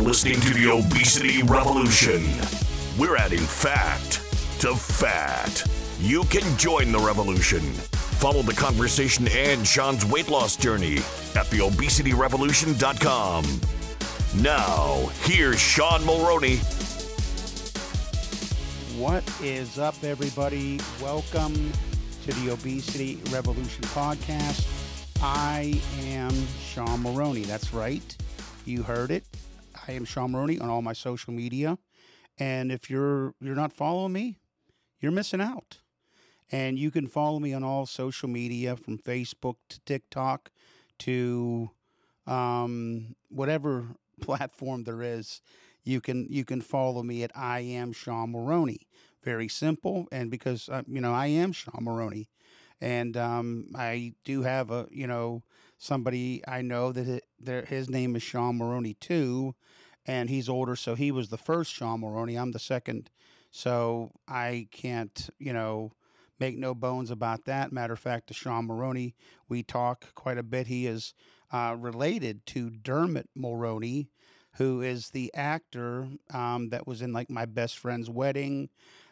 listening to the Obesity Revolution. We're adding fact to fat. You can join the revolution. Follow the conversation and Sean's weight loss journey at theobesityrevolution.com. Now, here's Sean Mulroney. What is up, everybody? Welcome to the Obesity Revolution podcast. I am Sean Mulroney. That's right. You heard it. I am Sean Mulroney on all my social media. And if you're not following me, you're missing out. And you can follow me on all social media, from Facebook to TikTok to whatever platform there is. You can follow me at I am Sean Mulroney. Very simple, and because I am Sean Mulroney, and I do have somebody I know that his name is Sean Mulroney too, and he's older, so he was the first Sean Mulroney. I'm the second, so I can't make no bones about that. Matter of fact, to Sean Mulroney, we talk quite a bit. He is related to Dermot Mulroney, who is the actor that was in like My Best Friend's Wedding,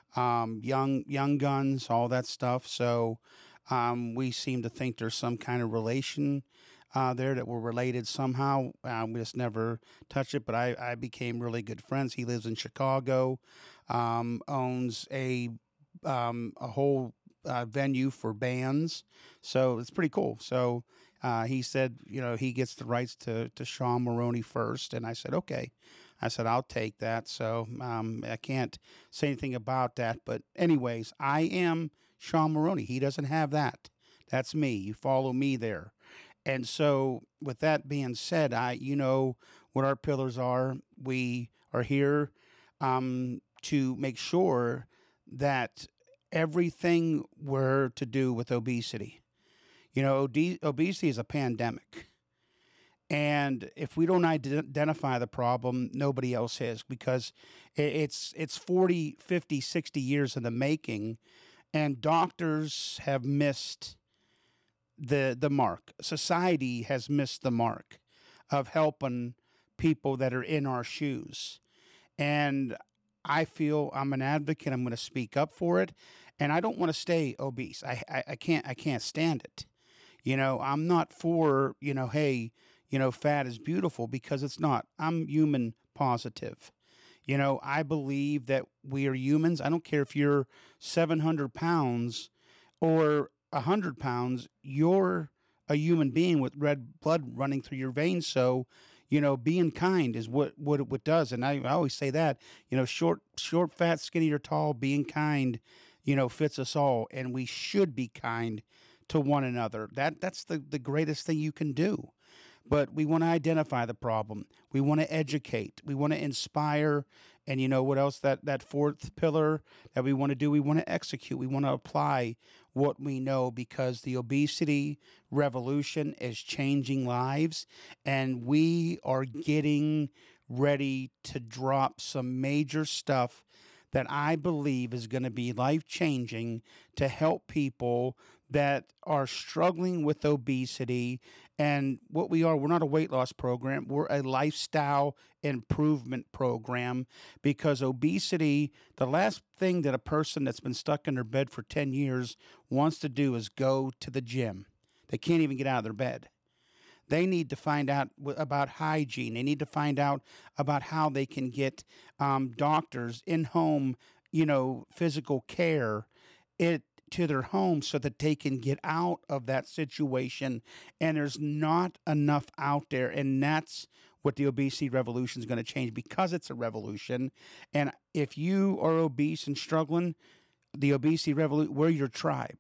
Young Guns, all that stuff. So we seem to think there's some kind of relation there, that we're related somehow. We just never touched it, but I became really good friends. He lives in Chicago, owns a whole venue for bands, so it's pretty cool. So he said, he gets the rights to Sean Mulroney first, and I said, okay. I said, I'll take that. So I can't say anything about that. But anyways, I am Sean Mulroney. He doesn't have that. That's me. You follow me there. And so with that being said, you know what our pillars are. We are here to make sure that everything we're to do with obesity, obesity is a pandemic. And if we don't identify the problem, nobody else is, because it's 40, 50, 60 years in the making, and doctors have missed the mark. Society has missed the mark of helping people that are in our shoes. And I feel I'm an advocate. I'm going to speak up for it, and I don't want to stay obese. I can't stand it. I'm not for, hey, fat is beautiful, because it's not. I'm human positive. I believe that we are humans. I don't care if you're 700 pounds or 100 pounds, you're a human being with red blood running through your veins. So, being kind is what it does. And I always say that, short, fat, skinny, or tall, being kind, fits us all. And we should be kind to one another. That's the greatest thing you can do. But we want to identify the problem. We want to educate. We want to inspire. And you know what else? That fourth pillar that we want to do, we want to execute. We want to apply what we know, because the obesity revolution is changing lives. And we are getting ready to drop some major stuff that I believe is going to be life-changing to help people that are struggling with obesity. And what we're not a weight loss program. We're a lifestyle improvement program, because obesity, the last thing that a person that's been stuck in their bed for 10 years wants to do is go to the gym. They can't even get out of their bed. They need to find out about hygiene. They need to find out about how they can get doctors in-home, physical care to their home, so that they can get out of that situation. And there's not enough out there. And that's what the obesity revolution is going to change, because it's a revolution. And if you are obese and struggling, the obesity revolution, we're your tribe.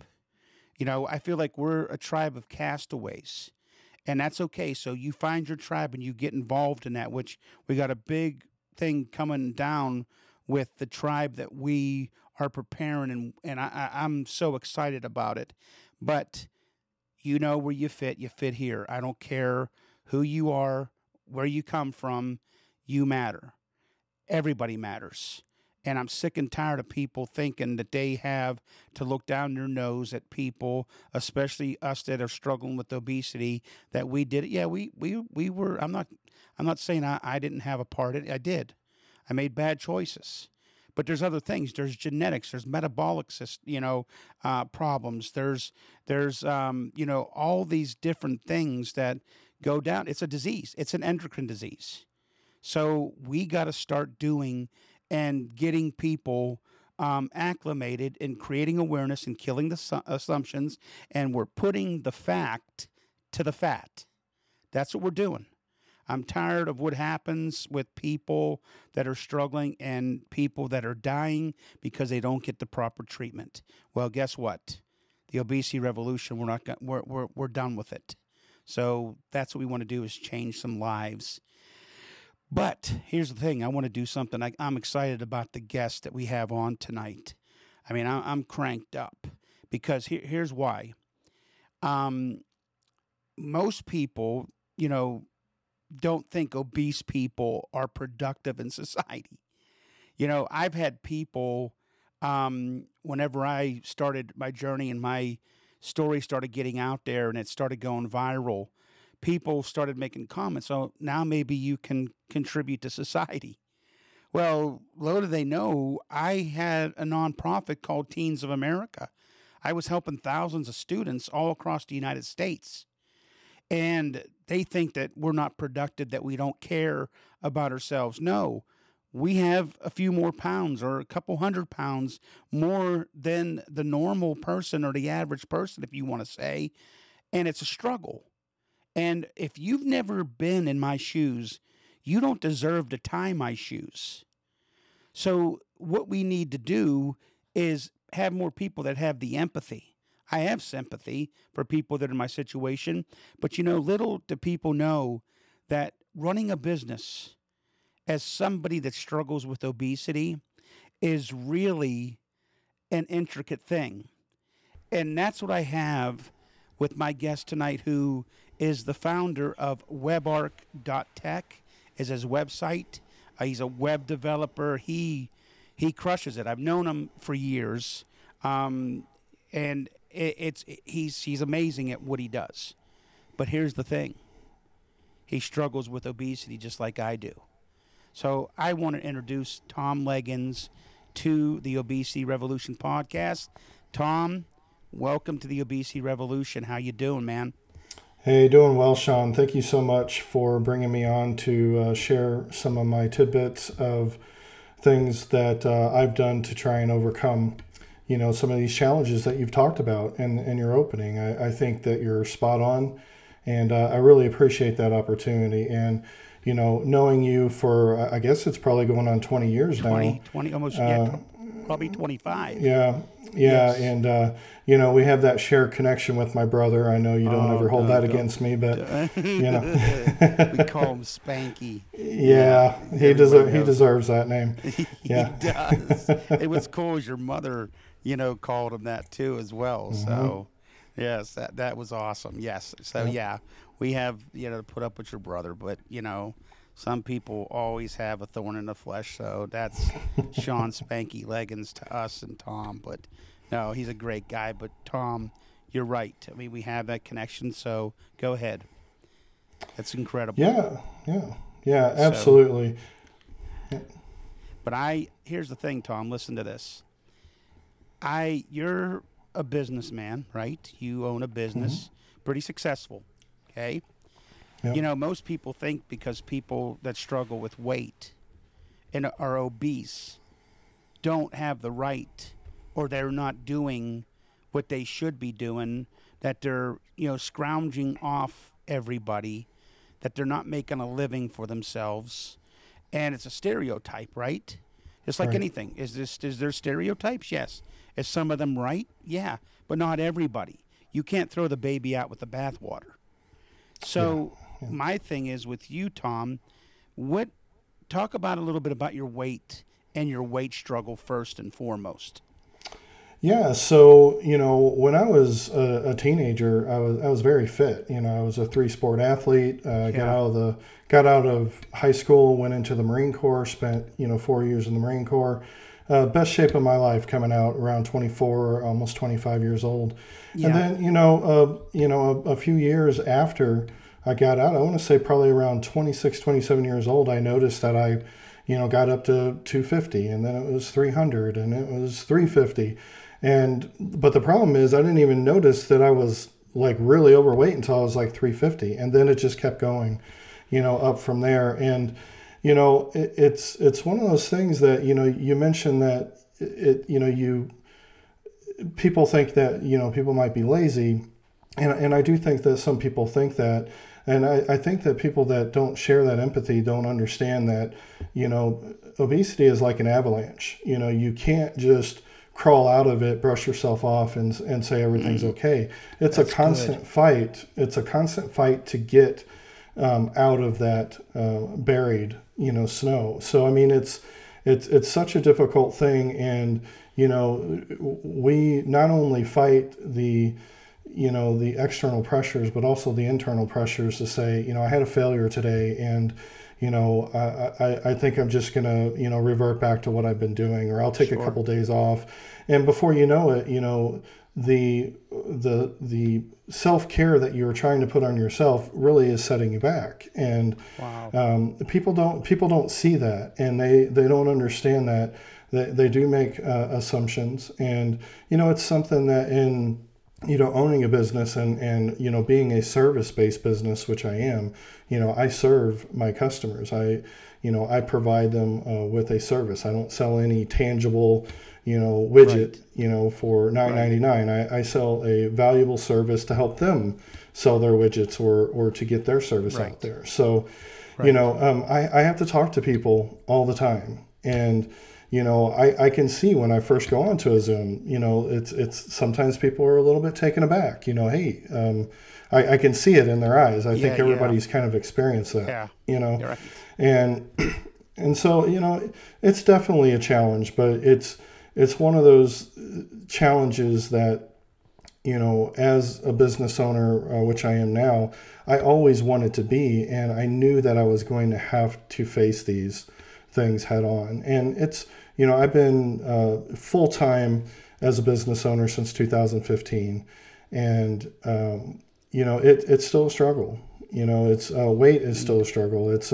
I feel like we're a tribe of castaways. And that's okay. So you find your tribe and you get involved in that, which we got a big thing coming down with the tribe that we are preparing. And I'm so excited about it. But where you fit here. I don't care who you are, where you come from, you matter. Everybody matters. And I'm sick and tired of people thinking that they have to look down their nose at people, especially us that are struggling with obesity, that we did it. Yeah, we were, I'm not saying I didn't have a part in it. I did. I made bad choices. But there's other things. There's genetics. There's metabolic, problems. There's all these different things that go down. It's a disease. It's an endocrine disease. So we got to start doing and getting people acclimated and creating awareness and killing the assumptions. And we're putting the fact to the fat. That's what we're doing. I'm tired of what happens with people that are struggling and people that are dying because they don't get the proper treatment. Well, guess what? The obesity revolution, we're done with it. So that's what we want to do, is change some lives. But here's the thing. I want to do something. I'm excited about the guest that we have on tonight. I mean, I'm cranked up because here's why. Most people, don't think obese people are productive in society. I've had people, whenever I started my journey and my story started getting out there and it started going viral, people started making comments. So now maybe you can contribute to society. Well, little do they know, I had a nonprofit called Teens of America. I was helping thousands of students all across the United States. And they think that we're not productive, that we don't care about ourselves. No, we have a few more pounds or a couple 100 pounds more than the normal person or the average person, if you want to say. And it's a struggle. And if you've never been in my shoes, you don't deserve to tie my shoes. So what we need to do is have more people that have the empathy. I have sympathy for people that are in my situation, but little do people know that running a business as somebody that struggles with obesity is really an intricate thing. And that's what I have with my guest tonight, who is the founder of webarc.tech, is his website. He's a web developer. He crushes it. I've known him for years. And he's amazing at what he does. But here's the thing. He struggles with obesity just like I do. So I want to introduce Tom Leggins to the Obesity Revolution podcast. Tom, welcome to the Obesity Revolution. How you doing, man? Hey, doing well, Sean. Thank you so much for bringing me on to share some of my tidbits of things that I've done to try and overcome some of these challenges that you've talked about in your opening. I think that you're spot on, and I really appreciate that opportunity. And, knowing you for, I guess it's probably going on 20 years now. 20, almost, probably 25. Yeah. Yes. And, we have that shared connection with my brother. I know you don't ever hold that against me, but, We call him Spanky. Yeah, he deserves that name. He does. It was cool as your mother, called him that too as well. Mm-hmm. So, yes, that was awesome. Yes. So, yeah, we have, to put up with your brother, but, some people always have a thorn in the flesh. So that's Sean Spanky Leggins to us and Tom. But, no, he's a great guy. But, Tom, you're right. I mean, we have that connection. So go ahead. That's incredible. Yeah, absolutely. So, but here's the thing, Tom, listen to this. You're a businessman, right? You own a business, pretty successful, okay? Yep. Most people think because people that struggle with weight and are obese don't have the right, or they're not doing what they should be doing, that they're, scrounging off everybody, that they're not making a living for themselves. And it's a stereotype, right? It's like anything. Is there stereotypes? Yes. Is some of them right? Yeah. But not everybody. You can't throw the baby out with the bathwater. So my thing is with you, Tom, talk about a little bit about your weight and your weight struggle first and foremost. Yeah, so, when I was a teenager, I was very fit. I was a 3-sport athlete, got out of high school, went into the Marine Corps, spent, 4 years in the Marine Corps. Best shape of my life, coming out around 24, almost 25 years old. Yeah. And then, a few years after I got out, I want to say probably around 26, 27 years old, I noticed that I, got up to 250, and then it was 300, and it was 350. But the problem is I didn't even notice that I was like really overweight until I was like 350. And then it just kept going, up from there. And, it's one of those things that, you mentioned that people think that, people might be lazy. And I do think that some people think that. And I think that people that don't share that empathy don't understand that, obesity is like an avalanche. You can't just crawl out of it, brush yourself off, and say everything's okay. It's a constant fight. It's a constant fight to get out of that buried, snow. So I mean, it's such a difficult thing, and we not only fight the external pressures, but also the internal pressures to say, I had a failure today, and I think I'm just going to, revert back to what I've been doing, or I'll take a couple days off. And before you know it, the self-care that you're trying to put on yourself really is setting you back. And people don't see that, and they don't understand that. They do make assumptions. And, it's something that in, owning a business and being a service-based business, which I am, I serve my customers. I provide them with a service. I don't sell any tangible, widget, for $9.99. I sell a valuable service to help them sell their widgets or to get their service out there. So, I have to talk to people all the time. And, I can see when I first go onto a Zoom, it's sometimes people are a little bit taken aback, hey, I can see it in their eyes. I think everybody's kind of experienced that, You're right. And so, it's definitely a challenge, but it's one of those challenges that, as a business owner, which I am now, I always wanted to be, and I knew that I was going to have to face these things head on. And it's, I've been full-time as a business owner since 2015, and, it's still a struggle. It's weight is still a struggle. It's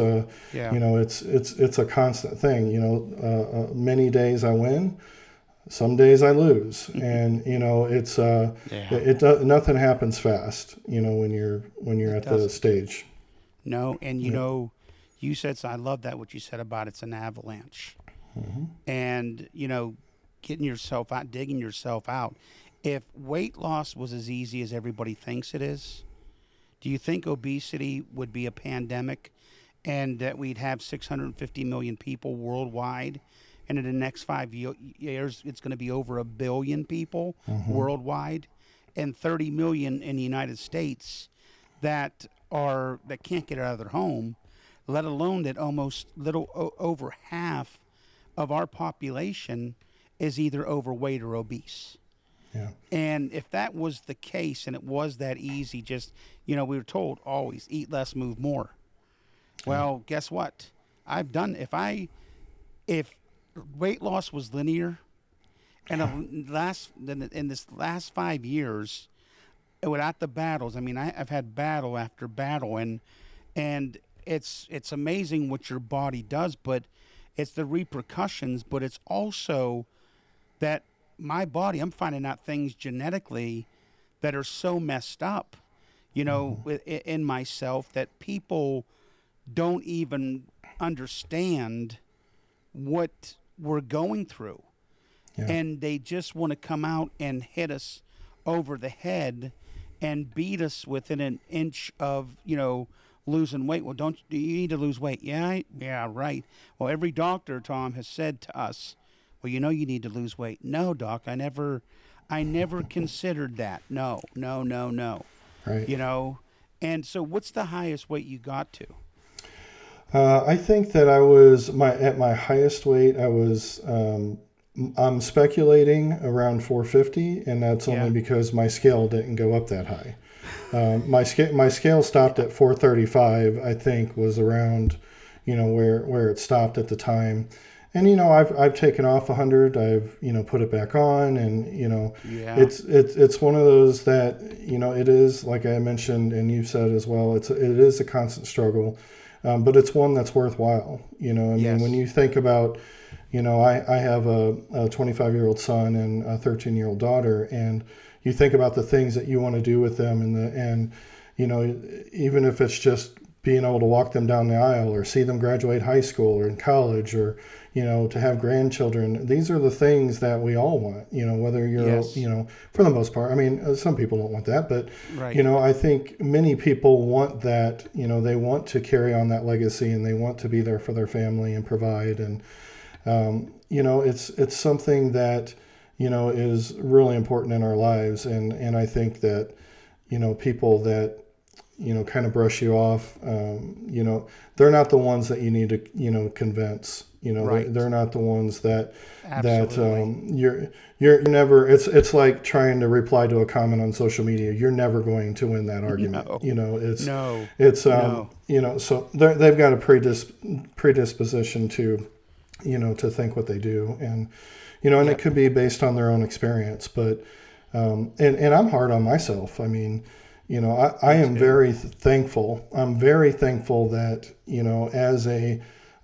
it's a constant thing. Many days I win, some days I lose, and it's nothing happens fast. When you're at the stage. No, and you said, so I love that what you said about it's an avalanche, and getting yourself out, digging yourself out. If weight loss was as easy as everybody thinks it is, do you think obesity would be a pandemic, and that we'd have 650 million people worldwide, and in the next 5 years it's going to be over 1 billion people worldwide, and 30 million in the United States that can't get out of their home, let alone that almost over half of our population is either overweight or obese. Yeah. And if that was the case, and it was that easy, just, we were told always eat less, move more. Well, guess what? I've done, if weight loss was linear, and in this last 5 years, without the battles, I mean, I've had battle after battle, and it's amazing what your body does, but it's the repercussions, but it's also that my body, I'm finding out things genetically that are so messed up, in myself, that people don't even understand what we're going through. Yeah. And they just want to come out and hit us over the head and beat us within an inch of, losing weight. Well, you need to lose weight? Yeah, right. Well, every doctor, Tom, has said to us, well, you need to lose weight. No, doc, I never considered that. No. Right. And so what's the highest weight you got to? I think that I was at my highest weight. I was, I'm speculating around 450, and that's only because my scale didn't go up that high. My scale stopped at 435, I think, was around, where it stopped at the time. And I've taken off 100. I've put it back on, and Yeah. it's one of those that it is, like I mentioned and you've said as well. It is a constant struggle, but it's one that's worthwhile. I mean, Yes. when you think about, I have a 25-year-old son and a 13-year-old daughter, and you think about the things that you want to do with them, and even if it's just being able to walk them down the aisle or see them graduate high school or in college, or to have grandchildren. These are the things that we all want, whether you're, Yes. for the most part. I mean, some people don't want that, but, Right. I think many people want that. They want to carry on that legacy, and they want to be there for their family and provide. And, it's something that, is really important in our lives. And I think that, people that, kind of brush you off, they're not the ones that you need to, convince. Right. They're not the ones that Absolutely. you're never. It's like trying to reply to a comment on social media. You're never going to win that argument. No. It's No. it's No. So they've got a predisposition to to think what they do, and and Yep. it could be based on their own experience, but and I'm hard on myself. I mean, I am too. very thankful. I'm very thankful that, as a,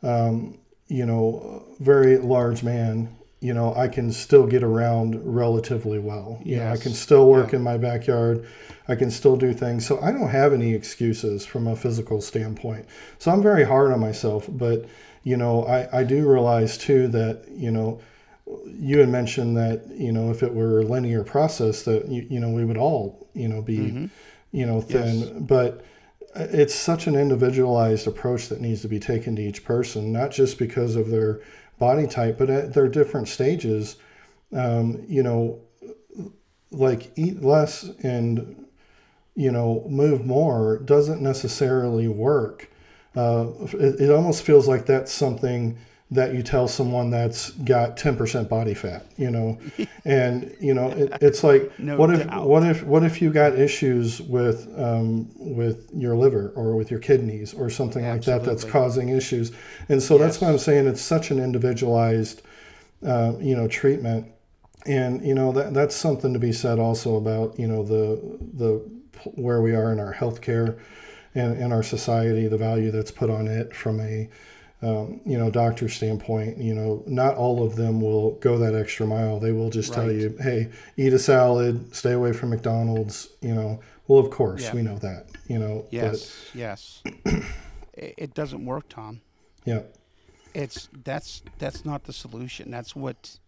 very large man, I can still get around relatively well. I can Yes. still work Yeah. in my backyard. I can still do things. So I don't have any excuses from a physical standpoint. So I'm very hard on myself. But, I do realize too that, you had mentioned that, if it were a linear process that, we would all, be, Mm-hmm. thin. Yes. But it's such an individualized approach that needs to be taken to each person, not just because of their body type, but at their different stages. Like eat less and, move more doesn't necessarily work. It almost feels like that's something that you tell someone that's got 10% body fat, and it's like, No what if doubt. what if you got issues with your liver or with your kidneys or something like that that's Absolutely. causing issues. And so that's why I'm Yes. saying it's such an individualized treatment. And that's something to be said also about the where we are in our healthcare and in our society, the value that's put on it from a doctor standpoint. Not all of them will go that extra mile. They will just tell Right. you, hey, eat a salad, stay away from McDonald's. Well, of course Yeah. we know that. Yes. Yes. It doesn't work, Tom. But yeah, That's not the solution. That's what,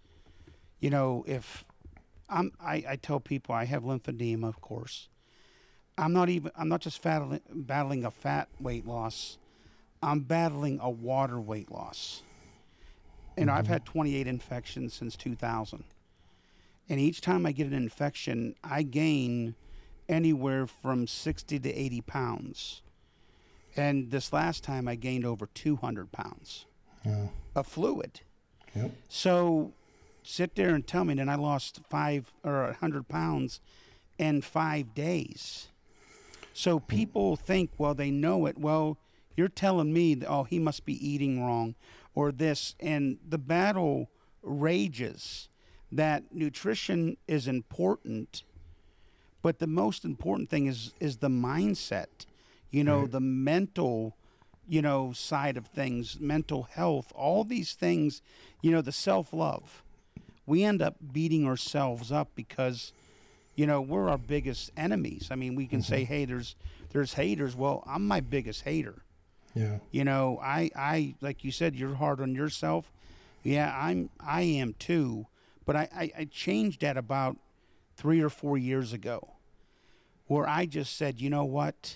if I tell people I have lymphedema, of course. I'm not just battling a fat weight loss. I'm battling a water weight loss. And I've had 28 infections since 2000. And each time I get an infection, I gain anywhere from 60 to 80 pounds. And this last time I gained over 200 pounds yeah, of fluid. yep, So sit there and tell me that I lost 100 pounds in 5 days. So people think, well, they know it. Well, you're telling me that, oh, he must be eating wrong or this. And the battle rages that nutrition is important, but the most important thing is the mindset, right, the mental, side of things, mental health, all these things, the self-love. We end up beating ourselves up because we're our biggest enemies. I mean, we can say, hey, there's haters. Well, I'm my biggest hater. yeah, I like you said, you're hard on yourself. Yeah, I am too. But I changed that about 3 or 4 years ago, where I just said, you know what?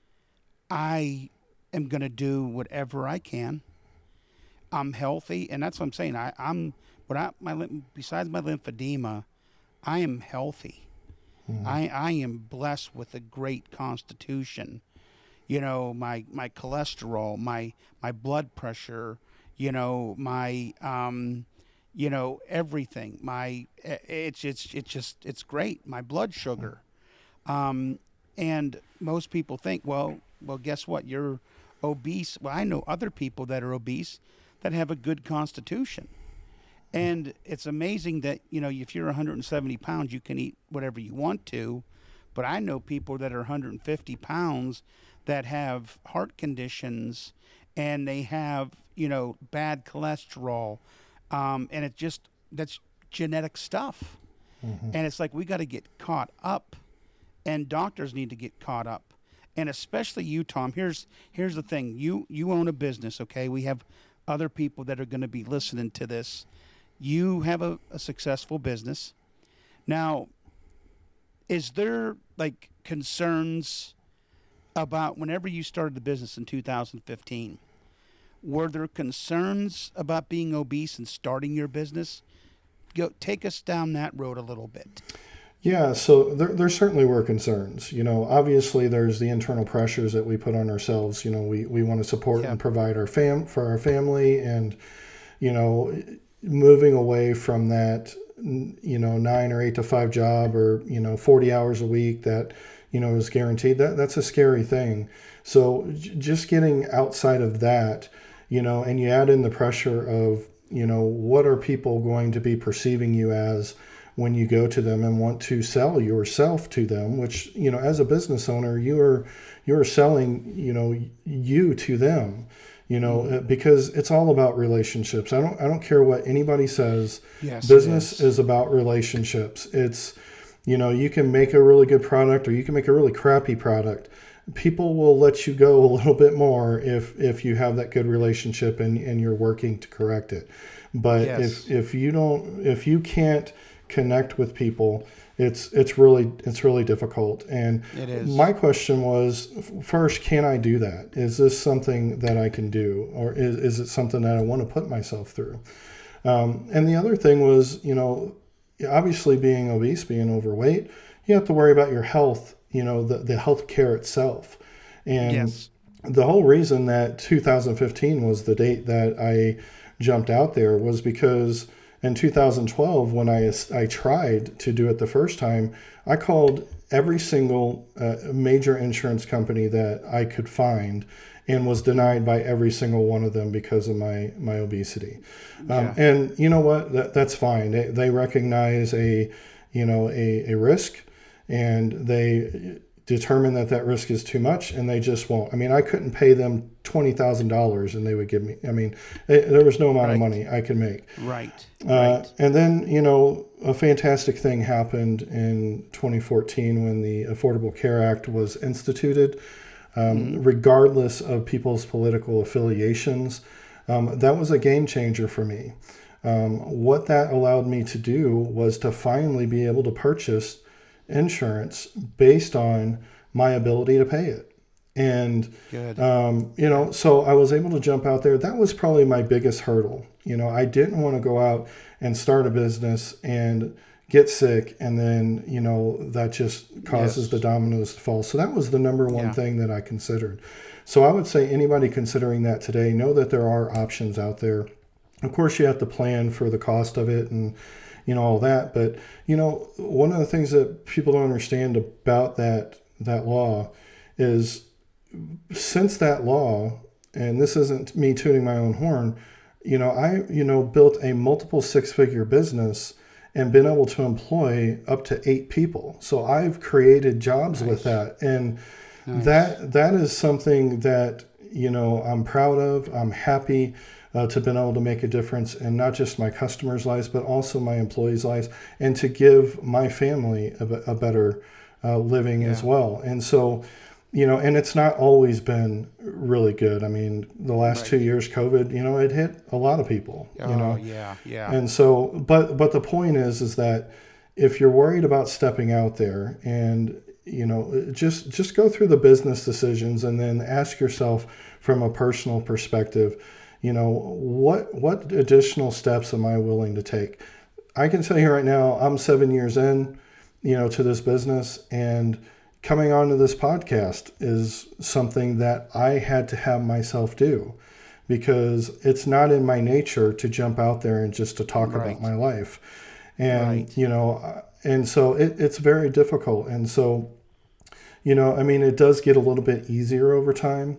I am gonna do whatever I can. I'm healthy, and that's what I'm saying. Besides my lymphedema, I am healthy. I am blessed with a great constitution. My cholesterol, my blood pressure, my everything. It's great. My blood sugar. And most people think, well, guess what? You're obese. Well, I know other people that are obese that have a good constitution. And it's amazing that, if you're 170 pounds, you can eat whatever you want to. But I know people that are 150 pounds that have heart conditions and they have, bad cholesterol. And that's genetic stuff. And it's like, we got to get caught up, and doctors need to get caught up. And especially you, Tom. Here's the thing. You own a business, okay? We have other people that are going to be listening to this. You have a successful business. Now, is there like concerns about whenever you started the business in 2015? Were there concerns about being obese and starting your business? Take us down that road a little bit. Yeah, so there certainly were concerns. Obviously there's the internal pressures that we put on ourselves. We want to support and provide for our family, and, moving away from that, 9 or 8 to 5 job, or, 40 hours a week that, is guaranteed, that's a scary thing. So just getting outside of that, and you add in the pressure of, what are people going to be perceiving you as when you go to them and want to sell yourself to them, which, as a business owner, you're selling, you to them. Because it's all about relationships. I don't care what anybody says. Yes, business is about relationships. It's, you can make a really good product or you can make a really crappy product. People will let you go a little bit more if you have that good relationship and you're working to correct it. But if you can't connect with people, it's really difficult. And it is. My question was, first, can I do that? Is this something that I can do, or is it something that I want to put myself through? And the other thing was, obviously being obese, being overweight, you have to worry about your health, the health care itself. And the whole reason that 2015 was the date that I jumped out there was because in 2012, when I tried to do it the first time, I called every single major insurance company that I could find and was denied by every single one of them because of my obesity. And you know what? That's fine. They recognize a risk, and they determine that risk is too much, and they just won't. I mean, I couldn't pay them $20,000 and they would give me, there was no amount of money I could make. Right. And then, a fantastic thing happened in 2014 when the Affordable Care Act was instituted. Regardless of people's political affiliations, that was a game changer for me. What that allowed me to do was to finally be able to purchase insurance based on my ability to pay it. And, so I was able to jump out there. That was probably my biggest hurdle. I didn't want to go out and start a business and get sick, and then, that just causes the dominoes to fall. So that was the number one thing that I considered. So I would say anybody considering that today, know that there are options out there. Of course, you have to plan for the cost of it and, all that. But, one of the things that people don't understand about that law is, since that law, and this isn't me tooting my own horn, I built a multiple 6-figure business and been able to employ up to 8 people. So I've created jobs with that. And that is something that, I'm proud of. I'm happy to have been able to make a difference in not just my customers' lives, but also my employees' lives, and to give my family a better living as well. And so, and it's not always been really good. I mean, the last 2 years, COVID, it hit a lot of people, And so, but the point is that if you're worried about stepping out there and, just go through the business decisions and then ask yourself from a personal perspective, what additional steps am I willing to take? I can tell you right now, I'm 7 years in, to this business, and coming onto this podcast is something that I had to have myself do, because it's not in my nature to jump out there and just to talk about my life. And, and so it's very difficult. And so, it does get a little bit easier over time.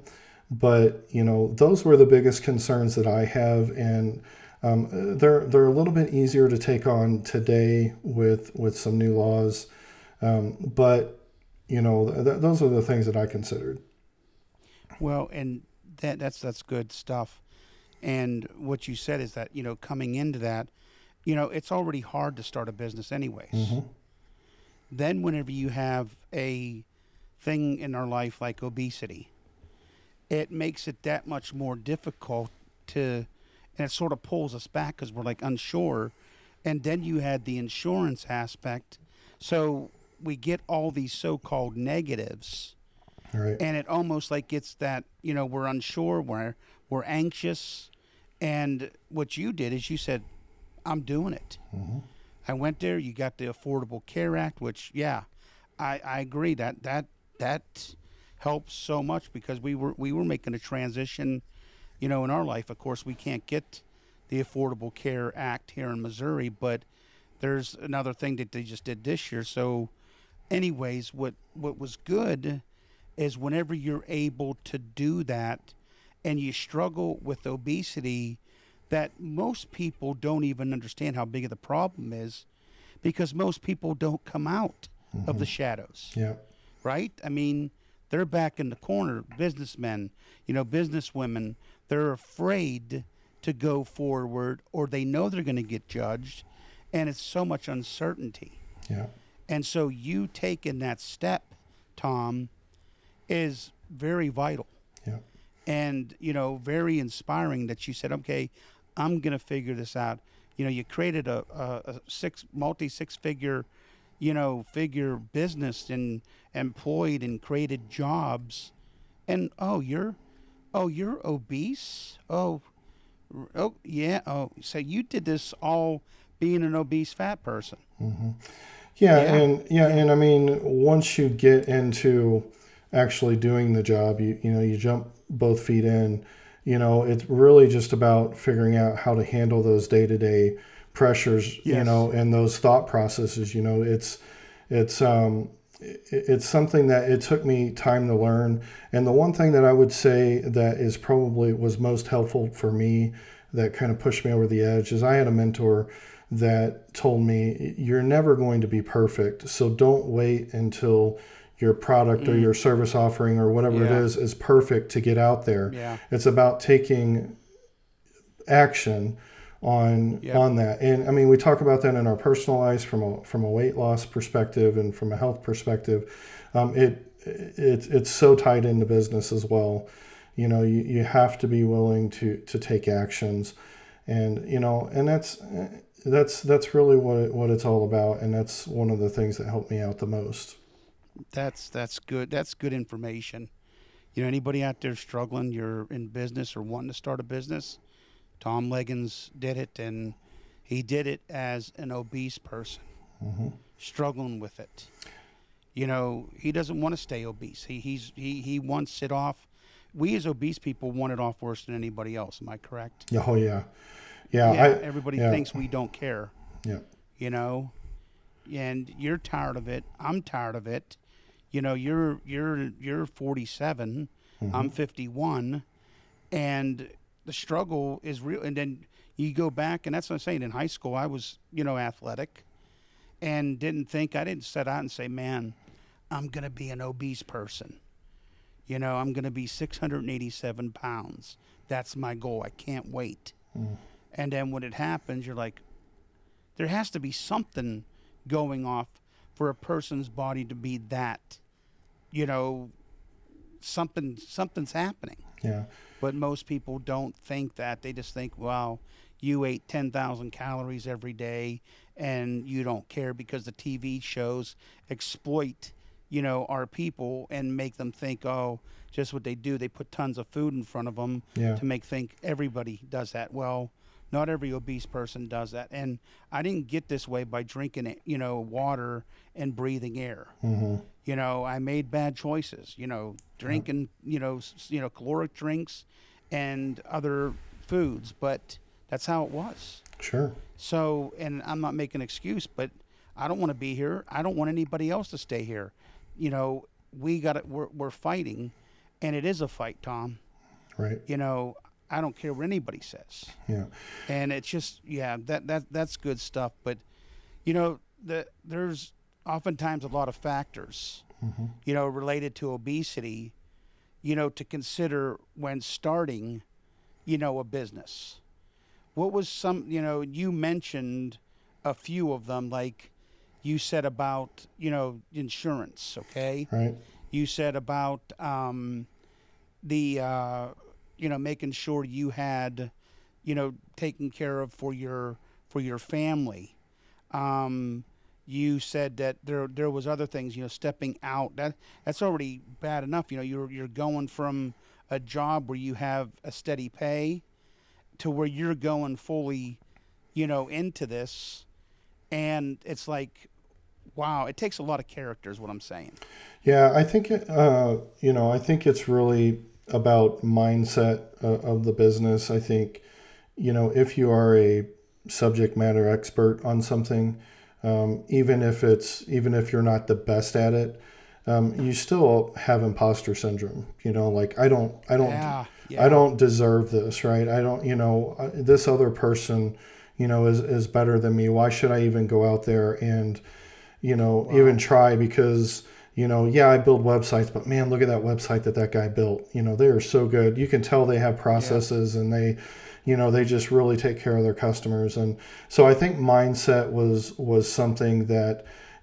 But, those were the biggest concerns that I have. And they're a little bit easier to take on today with some new laws. But, those are the things that I considered. Well, and that's good stuff. And what you said is that, coming into that, it's already hard to start a business anyways. Mm-hmm. Then whenever you have a thing in our life like obesity, it makes it that much more difficult and it sort of pulls us back because we're like unsure. And then you had the insurance aspect. So we get all these so-called negatives. Right. And it almost like gets that, we're unsure, we're anxious. And what you did is you said, I'm doing it. Mm-hmm. I went there. You got the Affordable Care Act, which, I agree that helps so much because we were making a transition, in our life. Of course, we can't get the Affordable Care Act here in Missouri, but there's another thing that they just did this year. So, anyways, what was good is whenever you're able to do that, and you struggle with obesity, that most people don't even understand how big of the problem is because most people don't come out of the shadows. Yeah. Right? I mean, they're back in the corner, businessmen, businesswomen, they're afraid to go forward or they know they're going to get judged, and it's so much uncertainty. Yeah. And so you taking that step, Tom, is very vital. Yeah. And, very inspiring that you said, okay, I'm going to figure this out. You created a six-figure, figure business and employed and created jobs. And, you're obese? Oh, yeah. Oh, so you did this all being an obese fat person. Mm-hmm. And I mean, once you get into actually doing the job, you jump both feet in. It's really just about figuring out how to handle those day-to-day pressures, Yes. And those thought processes. It's something that it took me time to learn. And the one thing that I would say that is probably was most helpful for me, that kind of pushed me over the edge, is I had a mentor that told me, you're never going to be perfect. So don't wait until your product or your service offering or whatever it is perfect to get out there. Yeah. It's about taking action on that. And I mean, we talk about that in our personal lives from a weight loss perspective and from a health perspective. It's so tied into business as well. You have to be willing to take actions, and and that's really what it's all about. And that's one of the things that helped me out the most. That's good. That's good information. Anybody out there struggling, you're in business or wanting to start a business, Tom Leggins did it, and he did it as an obese person, struggling with it. He doesn't want to stay obese. He wants it off. We as obese people want it off worse than anybody else. Am I correct? Oh yeah. Everybody thinks we don't care. Yeah. And you're tired of it. I'm tired of it. You're 47. I'm 51, and the struggle is real. And then you go back, and that's what I'm saying. In high school, I was athletic, and I didn't set out and say, man, I'm gonna be an obese person. I'm gonna be 687 pounds. That's my goal. I can't wait. And then when it happens, you're like, there has to be something going off for a person's body to be that, something's happening. Yeah. But most people don't think that. They just think, well, you ate 10,000 calories every day and you don't care because the TV shows exploit, our people and make them think, oh, just what they do. They put tons of food in front of them to think everybody does that. Well, not every obese person does that. And I didn't get this way by drinking, water and breathing air. I made bad choices, drinking, caloric drinks and other foods, but that's how it was. Sure. So, and I'm not making an excuse, but I don't want to be here. I don't want anybody else to stay here. We're fighting, and it is a fight, Tom. Right. I don't care what anybody says. Yeah. And it's just, that's good stuff. But, there's oftentimes a lot of factors, related to obesity, to consider when starting, a business. What was you mentioned a few of them, like you said about, insurance, okay? Right. You said about the, making sure you had, taken care of for your family. You said that there was other things, stepping out. That's already bad enough. You're going from a job where you have a steady pay to where you're going fully, into this, and it's like, wow, it takes a lot of character, is what I'm saying. Yeah, I think I think it's really about mindset of the business. I think, if you are a subject matter expert on something, even if you're not the best at it, you still have imposter syndrome. Like I don't deserve this, right? I don't, this other person, is better than me. Why should I even go out there and, even try? Because, I build websites, but man, look at that website that guy built. They are so good. You can tell they have processes and they just really take care of their customers. And so I think mindset was something that,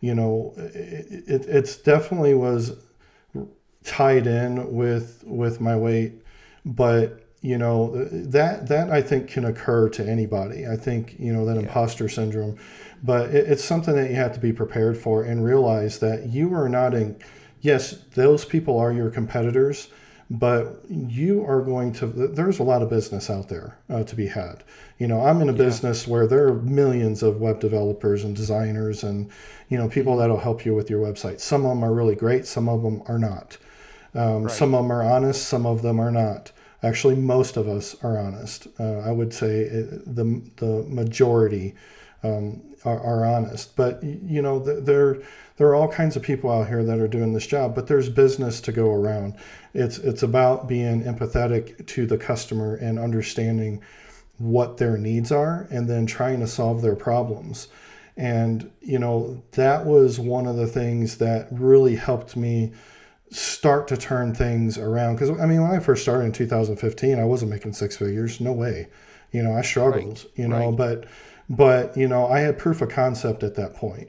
it's definitely was tied in with my weight, but that I think can occur to anybody. I think, that imposter syndrome, but it's something that you have to be prepared for and realize that you are not yes, those people are your competitors, but you are there's a lot of business out there to be had. I'm in a business where there are millions of web developers and designers and, people that'll help you with your website. Some of them are really great. Some of them are not. Some of them are honest. Some of them are not. Actually, most of us are honest. I would say the majority are honest. But, there are all kinds of people out here that are doing this job, but there's business to go around. It's about being empathetic to the customer and understanding what their needs are and then trying to solve their problems. And, that was one of the things that really helped me start to turn things around. Because, when I first started in 2015, I wasn't making six figures. No way. I struggled, but, I had proof of concept at that point.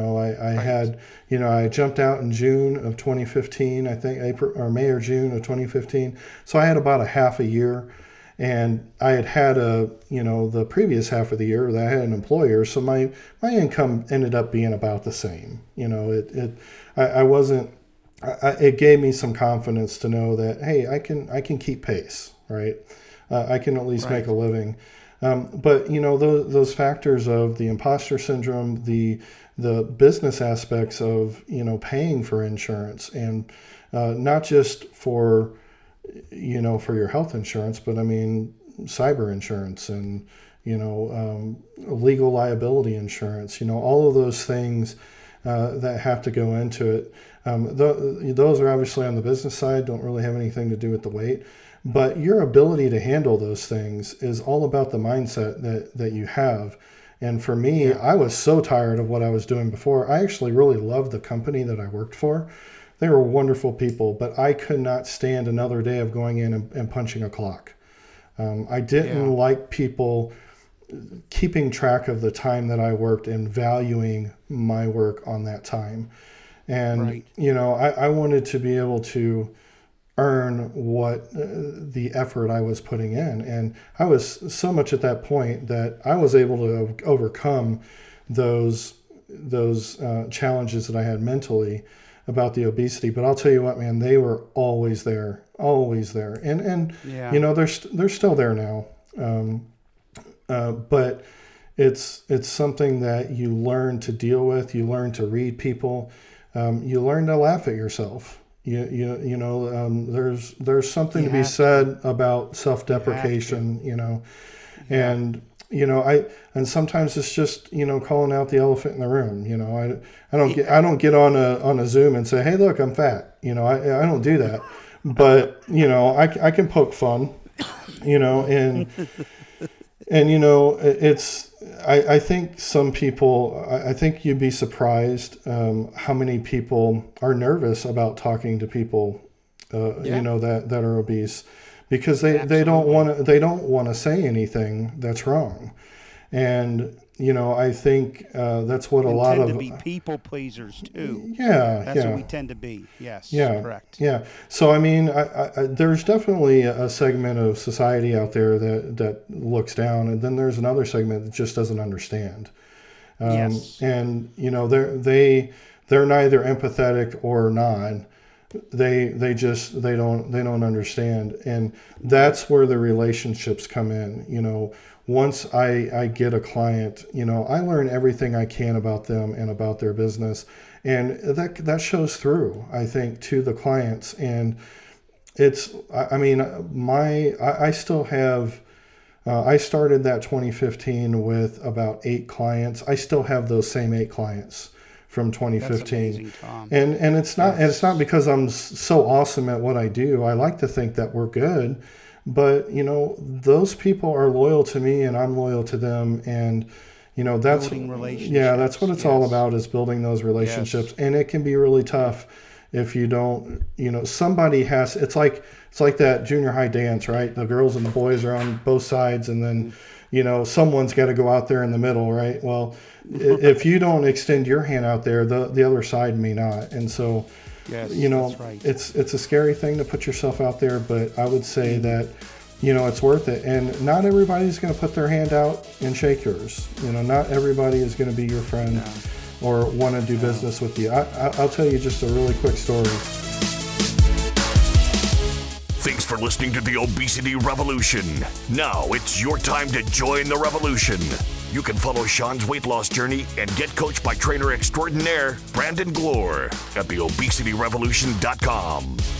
I jumped out in June of 2015, I think April or May or June of 2015. So I had about a half a year, and I had the previous half of the year that I had an employer. So my income ended up being about the same. It gave me some confidence to know that, hey, I can keep pace, right? I can at least make a living. But those factors of the imposter syndrome, the business aspects of paying for insurance, and not just for your health insurance, but cyber insurance and legal liability insurance. All of those things that have to go into it. Those are obviously on the business side, don't really have anything to do with the weight. But your ability to handle those things is all about the mindset that you have. And for me, I was so tired of what I was doing before. I actually really loved the company that I worked for. They were wonderful people, but I could not stand another day of going in and punching a clock. I didn't like people keeping track of the time that I worked and valuing my work on that time. And, I wanted to be able to earn what the effort I was putting in. And I was so much at that point that I was able to overcome those challenges that I had mentally about the obesity. But I'll tell you what, man, they were always there. And they're still there now. But it's something that you learn to deal with. You learn to read people. You learn to laugh at yourself. There's something to be said about self-deprecation, and and sometimes it's just calling out the elephant in the room. I don't get on a Zoom and say, hey, look, I'm fat. I don't do that, but I can poke fun. And I think some people, I think you'd be surprised how many people are nervous about talking to people, that are obese, because they don't want to say anything that's wrong. And, I think that's what a lot of... tend to be people pleasers, too. Yeah, That's what we tend to be. Yes, yeah, correct. Yeah. So, I there's definitely a segment of society out there that looks down, and then there's another segment that just doesn't understand. Yes. And, they're neither empathetic or non. They don't understand. And that's where the relationships come in. Once I get a client, I learn everything I can about them and about their business. And that shows through, I think, to the clients. And I still have, I started that 2015 with about 8 clients. I still have those same 8 clients from 2015. That's amazing, Tom. And it's not because I'm so awesome at what I do. I like to think that we're good. But, those people are loyal to me and I'm loyal to them. And, that's building relationships. Yeah, that's what it's all about, is building those relationships. Yes. And it can be really tough if you don't, somebody has, it's like that junior high dance, right? The girls and the boys are on both sides, and then, someone's got to go out there in the middle, right? Well, if you don't extend your hand out there, the other side may not. And so, yes, that's right. It's a scary thing to put yourself out there, but I would say that, it's worth it. And not everybody's going to put their hand out and shake yours. Not everybody is going to be your friend or want to do business with you. I'll tell you just a really quick story. Thanks for listening to the Obesity Revolution. Now it's your time to join the revolution. You can follow Sean's weight loss journey and get coached by trainer extraordinaire Brandon Glore at theobesityrevolution.com.